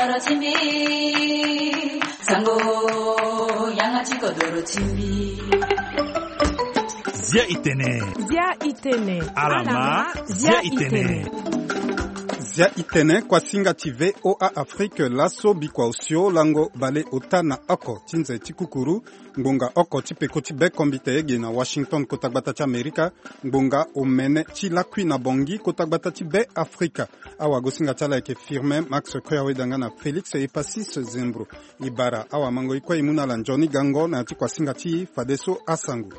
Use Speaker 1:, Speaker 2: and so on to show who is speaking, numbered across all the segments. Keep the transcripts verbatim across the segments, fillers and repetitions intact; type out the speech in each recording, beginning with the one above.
Speaker 1: kodoro chimbi sango yangachi kodoro chimbi
Speaker 2: Zia itene
Speaker 3: Zia itene
Speaker 2: Alama Zia itene
Speaker 4: Zia itene kwa singa tive O A Afrique laso bikwa usio lango bale otana oko tinze chikukuru ngunga oko chipeko chibe kombite ege na Washington kotagbata cha Amerika ngunga omene chilakwi na bongi kotagbata chibe Afrika awa gosinga chala eke firme Max Krewe danga na Felix e Pasis Zembro ibara awa mango ikwa imuna la Johnny Gango na chikwa singa chi fadeso asangu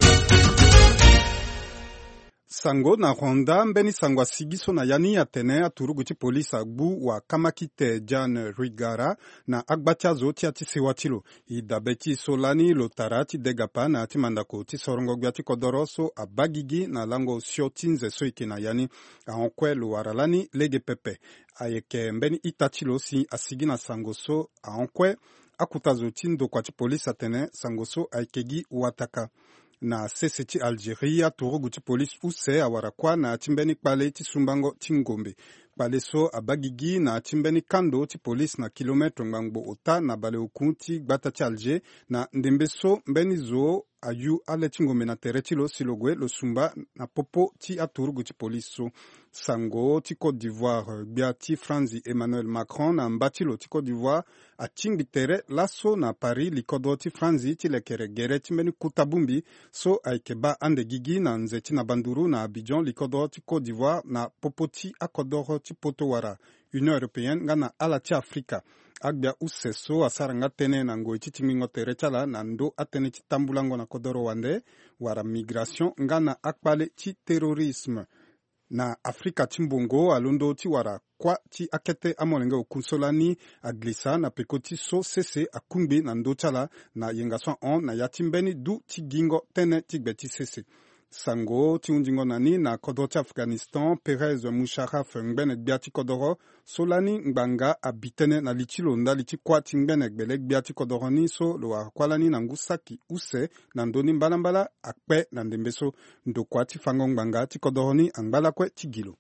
Speaker 4: Sango na Rwanda mbeni sangwa sigiso na yani atene aturugu ti polisi agbu wa kamakite Jan Rwigara na agbatia zo ti ati sewatilo idabeti solani lotara ti degapa na ati mandako ti sorongo gwa ti kodoroso abagigi na lango sio tinze soike na yani aonkwe lo waralani lege pepe ayeke mbeni itachilo si asigi na sangoso aonkwe akutazo ti ndo kwa ti polisi atene sangoso aikegi wataka na sese ti Algeria turugu ti polisi use awarakwa na atimbeni kpale ti sumbango ti ngombe kpale so abagigi na atimbeni kando ti polisi na kilometre ngbangbo ota na bale okun ti gbata ti Alger na ndembe so mbeni zo ayu ale ti ngombe na tere ti lo silogwe lo sumba na popo ti aturugu ti polisi so sango ti Côte d'Ivoire gbia ti Franzi Emmanuel Macron na mbati lo ti Côte d'Ivoire atingi tere laso na Paris likodo ti Franzi ti lekere gere ti mbeni kutabumbi so aikeba ande gigi na nze ti na banduru na Abidjan likodo ti Côte d'Ivoire na popo ti akodoro ti poto wara Union Européenne nga na ala ti Afrika agbia useso asaranga tene na ngoi ti tingingo tere chala na ndo atene ti tambulango na kodoro wande wara migration nga na akpale ti terrorisme na Afrika ti mbongo alondo ti wara kwa ti akete amolenge okunsolani aglisa na peko ti so sese akungbe na ndo chala na yenga so on na yati mbeni du ti gingo tene ti gbe ti sese sango ti undingo nani na kodoro ti Afghanistan Perez Musharraf ngbene gbia ti kodoro solani ngbanga abitene na lichilo ndali ti kwa ti ngbene gbele gbia ti kodoro ni so lo akwalani na ngusaki use na ndoni mbalambala akpe na ndembe so ndo kwa ti fango ngbanga ti kodoro ni angbala kwe ti gilo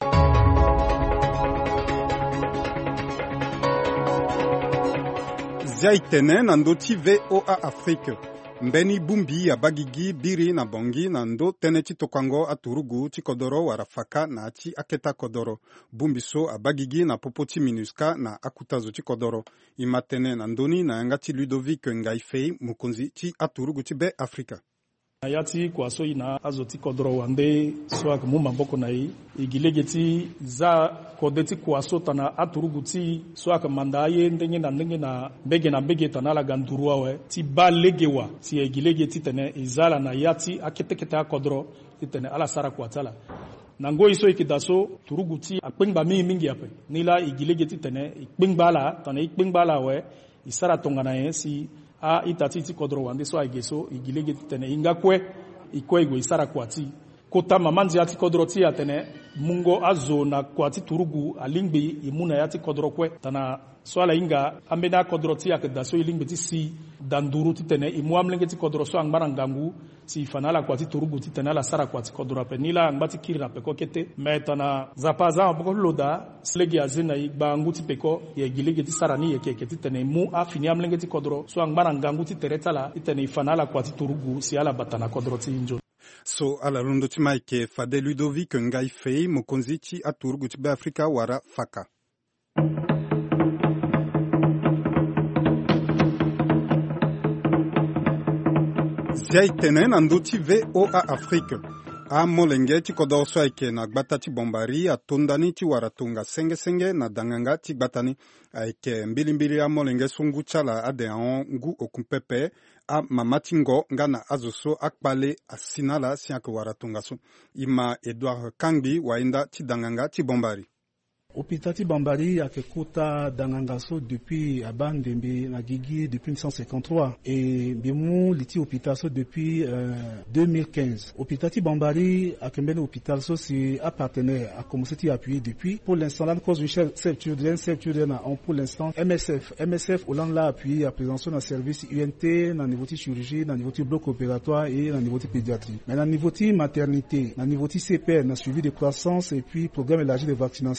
Speaker 4: Zia itene na ndo ti V O A Afrique mbeni bumbi ya bagigi biri na bongi na ndo tene ti tokango aturugu ti kodoro warafaka na ti aketa kodoro bumbi so abagigi na popo ti minuska na akutazo ti kodoro imatene na ndoni na yanga ti Ludovic Ngaifei mukonzi ti aturugu ti be Afrika
Speaker 5: Yati kwa so ina azo ti kodoro wande so ak mu mamboko na yi igilege ti za kode ti kwa so tana aturugu ti so ak mandaye ndenge na ndenge na bege na bege tana la ganduruwa we ti ba legewa ti igilege ti tene izala na yati aketekete akodoro ti tene ala sara kwa tala nango iso ikidaso turugu ti akpengba mi mingi ape nila igilege ti tene ikpengba la tana ikpengba la we isara tongana ye si a itati ti kodoro wande so aigeso igilege ti tene ingakwe ikwe igwe isara kwati kota mamanzi ati kodoro ti atene mungo azo na kwati turugu alingbe imuna yati kodoro kwe tana so ala inga ambena kodoro ti akeda so ilingbe ti si danduru ti tene imu amlenge ti kodoro so angbara ngangu si fanala kwati turugu ti tene ala sara kwati kodoro pe nila angbati kiri na peko kete me tana zapaza apoko loda slegi azina igbangu ti peko ye gilege ti sara ni ye keke ti tene mu afini amlenge ti kodoro so angbara ngangu ti teretala ti tene fanala kwati turugu si ala batana kodoro ti injo
Speaker 4: so ala londo ti maike fade Ludovic Ngaifei mokonzi ti aturugu ti be Afrika wara faka Zia itene na ndo ti V O A Afrique a molenge ti kodoro so ayeke na gbata ti bombari atondani ti wara tonga senge-senge na danganga ti gbatani ayeke mbilimbili amolenge so ngu ti ala ade ahon ngu okun pepe amama ti ngo nga na azo so akpale asina la si ayeke wara tonga so ima Edouard Kangbi waenda ti danganga ti bombari
Speaker 6: Hôpital ti Bambari a kekuta dangangaso depuis Abandembe na Gigi depuis mille neuf cent cinquante-trois et bimu liti hôpital so depuis euh, deux mille quinze. Hôpital ti Bambari a kembele hôpital so si a partenaire a commencé à appuyer depuis. Pour l'instant là cause une chef children chef children on pour l'instant M S F M S F Hollande l'a appuyé à présence dans service U N T dans niveau de chirurgie dans niveau de bloc opératoire et dans niveau de pédiatrie. Mais dans niveau de maternité, dans niveau de C P R, dans suivi de croissance et puis programme élargi de vaccination avec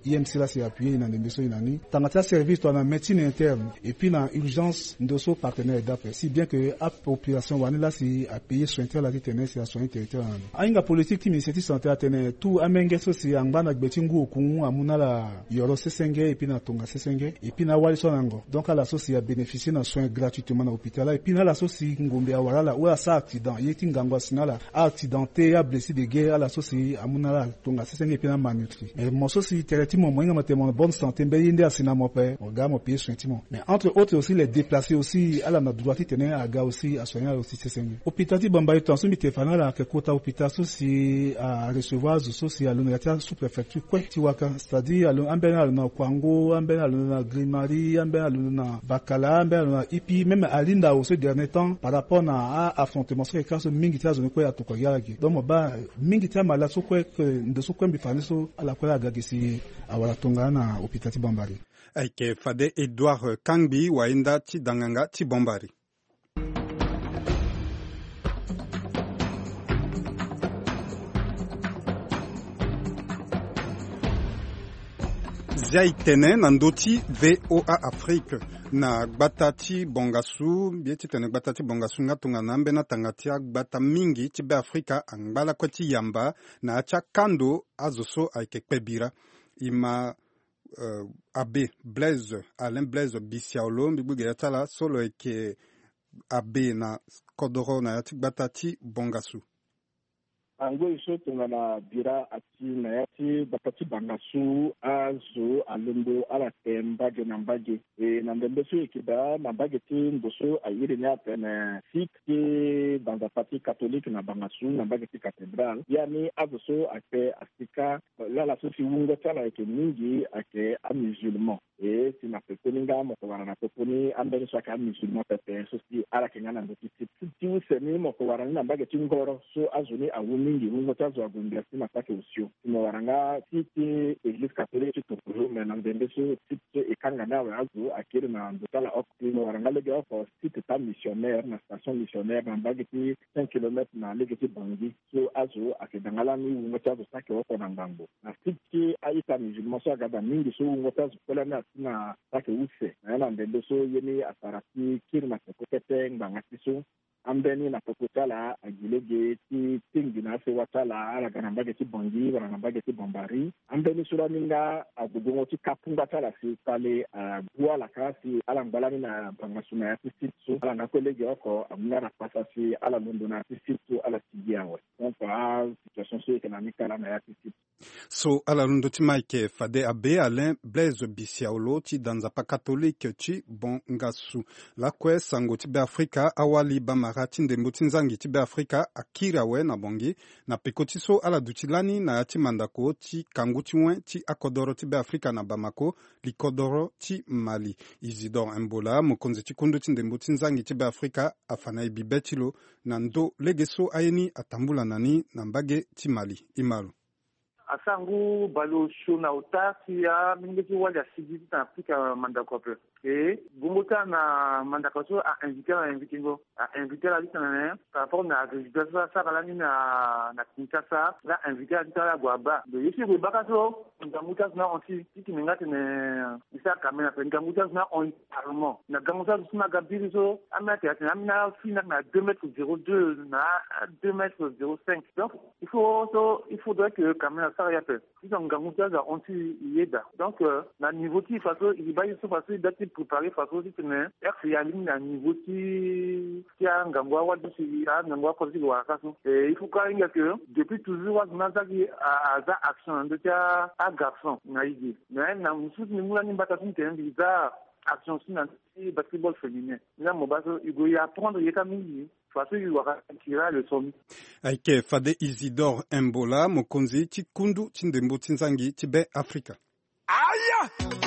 Speaker 6: I M C là c'est appuyé dans des inani tangata service toi na médecine interne et puis dans urgence ndoso partenaire d'après si bien que la population wana là c'est à payer soins là tenir c'est à soins territoire ainga politique initiative santé à tenir tout amenge so c'est angba betingu okungu amuna la yoro sesenge et puis na tonga sesenge et puis na wali so nango donc à la soci a bénéficié na soins gratuitement à l'hôpital et puis na la soci ngombe awara là ou à ça accident yeti ngangwa sinala accidenté a blessé de guerre à la soci amuna la tonga sesenge et puis na malnutri et mon soci territement moyen matémo bonne santé mbe yinde asina mo père on ga mo payer soins mais entre autres aussi les déplacés aussi à la na droite tenir à ga aussi à soigner aussi sesenge hôpital ti bamba tension mi tefana la que kota hôpital soci à recevoir soci à l'université sous préfecture quoi tiwaka c'est-à-dire ambena na Kwango ambena na Grimari ambena na Bakala ambena na ipi même alinda au ce dernier temps par rapport à affrontement sur les cas mingi ta zone quoi to koyaki donc ba mingi ta mala so quoi que de so quoi bifani so ala kwa gagisi awala tonga na hôpital Bambari
Speaker 4: aike fade Edouard Kangbi waenda ti danganga ti Bambari. Zia itene na ndoti V O A Afrique na gbatati bongasu bieti tene gbatati bongasu ngatunga nambe na tangatia gbata mingi tibe Afrika angbala kweti yamba na acha kando azoso aikekpebira ima uh, abe Blaise Alain Blaise Bisiaolo mbibuge yatala solo eke abe na kodoro na yati gbatati bongasu
Speaker 3: ango iso tunga na bira ati na yati batati bangasu azo alendo ala tembaje na mbaje e na ndembeso ikida na mbaje ti ndoso ayire nya pene site dans la partie catholique na bangasu na mbaje ti cathédrale yani azo so ake asika la la sofi wunga tala eke mingi ake a musulman e si na pekoninga mo ko wana pekoni ambeni so ake a musulman pepe so si ala kenyana ndo ti ti useni mo ko wana na mbaje ti ngoro so azuni awumi mingi mungo tazo agundia sima take usio timo waranga titi église catholique tokolo mena ndembeso titi ekanga nawe azu akiri na ndotala okimo waranga lege oko titi ta missionnaire na station missionnaire na bagiti cinq kilomètres na lege bangi so azu akedangala ni mungo tazo take oko na ngambo na titi aita musulman so agada mingi so mungo tazo kola na sina take use na ndembeso yeni asarati kirma kokete ngangati so ambeni na popotala agilege ti tingi na se watala ala ganambage ti bongi wana nambage ti bombari ambeni sura minga agugongo ti kapunga tala si tale bua la kasi ala ngbalani na bangasuna ya ti sitso ala ngakolege oko amuna na pasa si ala londo na ti sitso ala tigiawe donc a situation socio-économique ala na ya ti sitso
Speaker 4: so ala londo ti maike fade abe Alain Blaise Bisiaolo ti danzapa catholique ti bongasu la kwe sango ti be Afrika awali bama rati ndembo tinzangi tibe Afrika akira we na bongi na pekotiso ala dutilani na yati mandako ti kanguti wen ti akodoro tibe Afrika na Bamako likodoro ti Mali. Isidore Mbola mokonzi ti kundu ti ndembo tinzangi tibe Afrika afana ibibetilo na ndo legeso ayeni atambula nani na mbage ti Mali imalu
Speaker 7: asangu balo shona utasi ya mingeti wala sigi na Afrika mandako pe et gumbuta na mandako so a invité à invité ngo a invité la liste na par rapport na résultat ça kala ni na na Kinshasa la invité à la Guaba de ici go bakaso ngamuta na onti tiki ngati ne isa kamera pe ngamuta na on parlement na ngamuta na gabiri so amati na na fina na deux mètres zéro deux na deux mètres zéro cinq donc il faut so il faudrait que kamera ça ya pe si on ngamuta za onti yeda donc na niveau qui façon il va y se passer d'être préparé façon si ne R C A ligne na niveau qui qui a ngangwa wa disi a ngangwa ko si wa kaso et il faut quand même que depuis toujours wa nazaki a za action de ta a garçon na idi mais na musu ni mula ni bata tin ten biza action si na basketball féminin na mo baso il go y apprendre yeka mingi façon il wa tira le sommet
Speaker 4: aike fade Isidore Mbola mokonzi ti kundu ti ndembo tinzangi tibe Afrika
Speaker 2: aya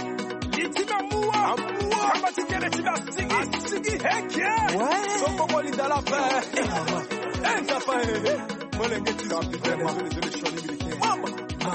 Speaker 2: itina muwa kama tingele tina sigi sigi heke soko moli dala pe enta pa ele molenge tina pite mama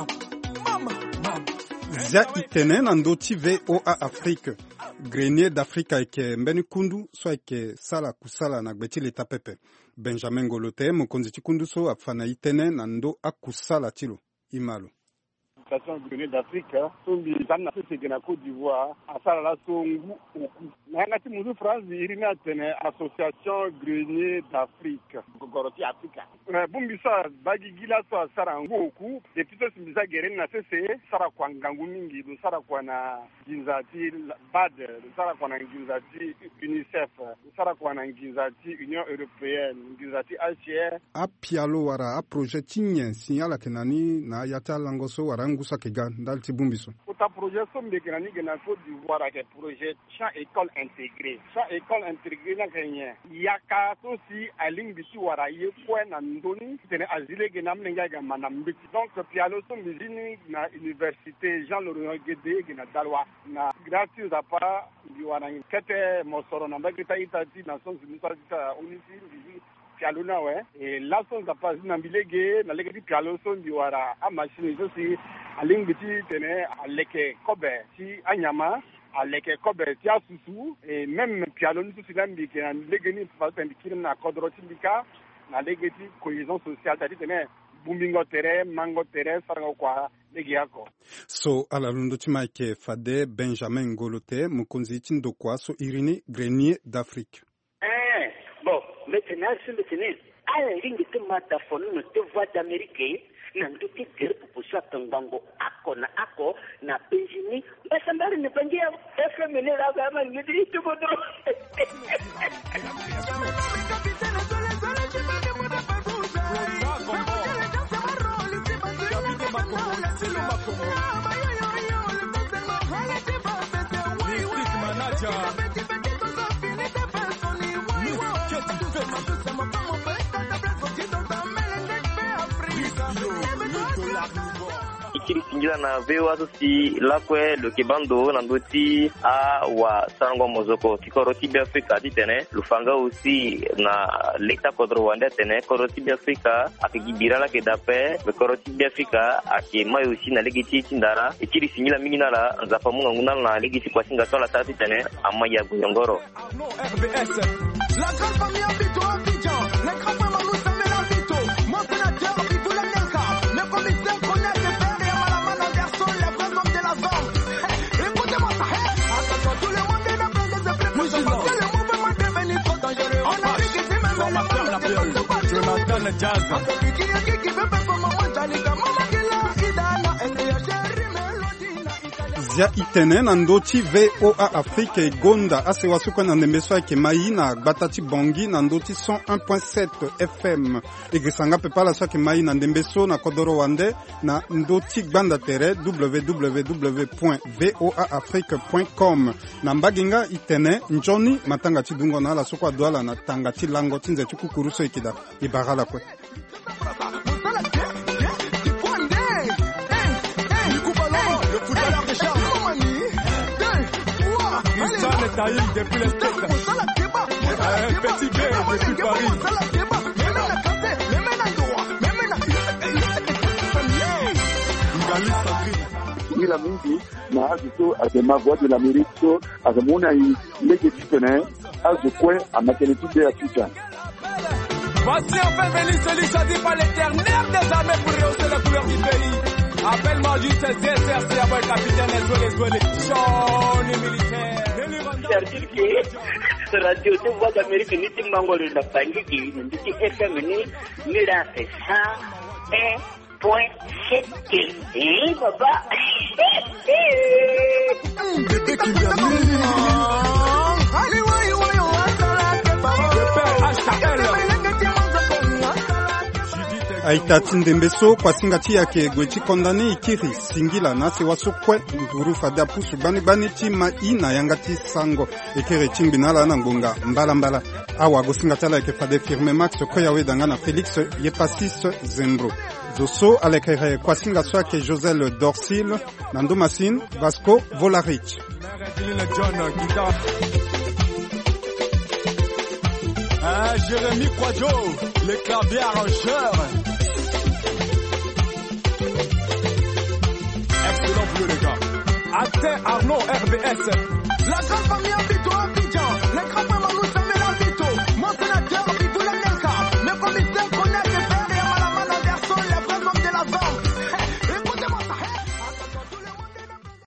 Speaker 2: mama mama
Speaker 4: Zia itene na ndoti V O A Afrique grenier d'Africa eke mbeni kundu so eke sala kusala na gbeti leta pepe Benjamin Ngolote mokonzi ti kundu so afana itene na ndo akusala tilo imalo
Speaker 3: association grenier d'Afrique sombi zanna sese na Côte d'Ivoire asala la songu oku na ngati muzu France irina tene association grenier d'Afrique goroti Afrika bumbi sa bagi gila so asara ngoku depuis to simbiza gereni na sese sara kwa ngangu mingi do sara kwa na ginzati bad sara kwa na ginzati UNICEF sara kwa na ginzati Union Européenne ginzati H C R
Speaker 4: apialo wara a projet tinye signala kenani na yata langoso warangusa kega ndalti bumbiso
Speaker 3: uta projet sombe kenani gena Côte d'Ivoire ke projet champ école intégrée champ école intégrée na kenye yaka to si aling bisu wara ye kwa na ndoni tene azile gena mlenga ga manambiti donc pialo sombe jini na université Jean Laurent Guédé gena dalwa na gratuit za pa biwana kete mosoro na mbagita itati na sonzi misata unisi pialo na we e la son za pa na bilege na lege pialo son biwara a machine so si aling biti tene aleke kobe si anyama aleke kobe ti asusu et même pialo ni so lambi ke na lege ni fa tandikira na kodro tindika na lege ti cohésion sociale tati tene bumbingo tere mango tere saranga kwa lege yako
Speaker 4: so ala lundo timaike fade Benjamin Ngolote mukonzi tindo kwa so irini grenier d'Afrique.
Speaker 8: Eh bon maintenant sur le tennis à la ligne de mataphone de voix d'Amérique na nduki kere pupusa tangango ako na ako na penjini basa mbali ni pangia F M ne la gama ngidi tukodo ikiri kinjila na vewa sosi lakwe lo kebando na ndoti a wa sango mozoko tikoroti bi Afrika titene lufanga aussi na leta kodro wanda tene koroti bi Afrika akigibira la kedape koroti bi Afrika akema aussi na legiti tindara ikiri sinyila mingi nala nzafa munga nguna na legiti kwa singa tola tati tene amaya guyongoro
Speaker 2: R B S la grande famille habito Abidjan les grands frères Manu Samuel habito mon sénateur Iboula Nenka le commissaire connaît le père et Malaman Anderson les vrais hommes de la zone écoutez-moi ça attention tout le monde est dans des esprits parce que le mouvement devenu trop dangereux on a vu que c'est même le monde de Jonathan Jazz qui qui qui veut pas comme moi Jalika mama kila idana et chéri
Speaker 4: zia itene na ndoti V O A Afrique e Gonda ase wasuko na nembeso yake mai na batati bongi na ndoti cent un point sept F M egrisanga pepala so yake mai na ndembeso na kodoro wande na ndoti gbanda tere w w w point v o a afrique point com na mbaginga itene njoni matanga tidungo na la soko adwala na tanga tilango tinze chikukuruso ikida ibagala kwe
Speaker 2: depuis les States. Un petit gay depuis Paris.
Speaker 3: Ila mingi na azito azema voix de l'Amérique so azamona i lege tipene azokwe amakeleti de Afrika.
Speaker 2: Voici enfin venu celui choisi par l'éternel des armées pour rehausser la couleur du pays. Appelle-moi juste D S R C avec capitaine Eswele Eswele. Johnny militaire.
Speaker 8: C'est-à-dire que radio de voix d'Amérique ni timangolo na pangiki ni F M ni ni la cent un point sept. Eh baba.
Speaker 2: Bébé qui vient de allez ouais ouais
Speaker 4: Aitati ndembeso kwa singati yake gwechi kondani ikiri singila nasi wasukwe nduru fada pusu bani bani tima ina yangati sango ikiri chimbi nala na ngonga mbala mbala awa go singatala yake fade firme max koya wedanga na Felix Yepasis Zembro zoso alekere kwa singatso yake Josel Dorsil Nando Masin Vasco Volarich
Speaker 2: Ah, Jérémy Quadjo, le clavier arrangeur. Excellent boulot les gars. Athé Arnaud R B S. La grande famille